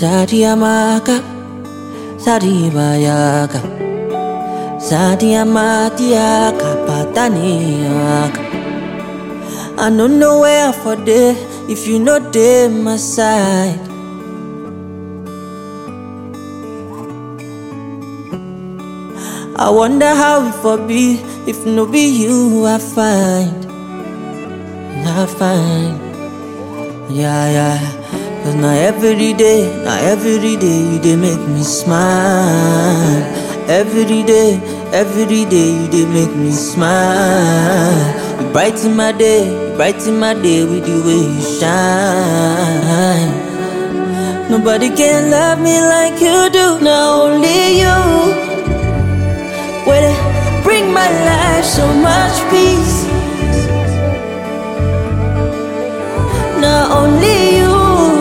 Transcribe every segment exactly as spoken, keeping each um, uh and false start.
Sadia Maka, Sadi Bayaka, Sadia Matiaka, Pataniaka. I don't know where for day if you know they my side. I wonder how it for be if no be you I find, I find, yeah, yeah. Cause now every day, now every day they make me smile. Every day, every day they make me smile. You brighten my day, you brighten my day with the way you shine. Nobody can love me like you do, now only you. Where they bring my life so much peace. Now only you.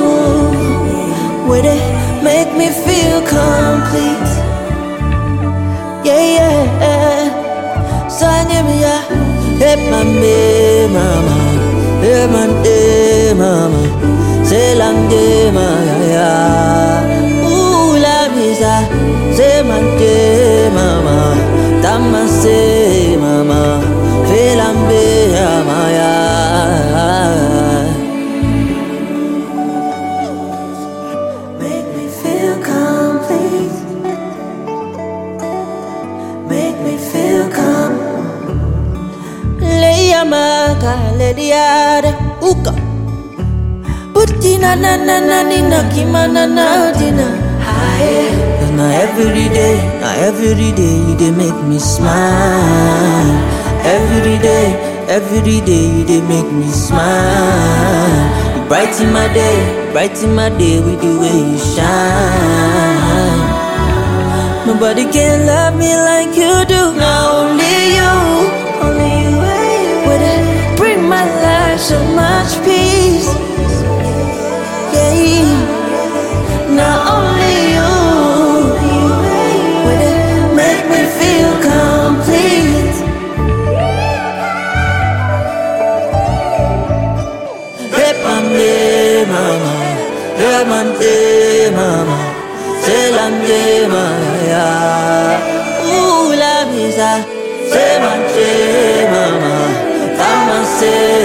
Where they make me feel complete. Yeah, yeah. So I give me a hey my day, mama, hey my day, mama, say long day, mama, yeah. Ooh, la visa, say my day, mama, tama say, mama, feel long day, mama, yeah. Maka lediada uka Putina na na na nina kimana na dina. Cause now every day, now every day they make me smile. Every day, every day they make me smile. You brighten my day, brighten my day with the way you shine. Nobody can love me like you do, now only you, only you. Bring my life so much peace. Yeah, not only you. Would it make me feel complete? Hey, mama, mama, hey, mama, mama, say lande, mama, ooh, la misa, say mama, mama. Say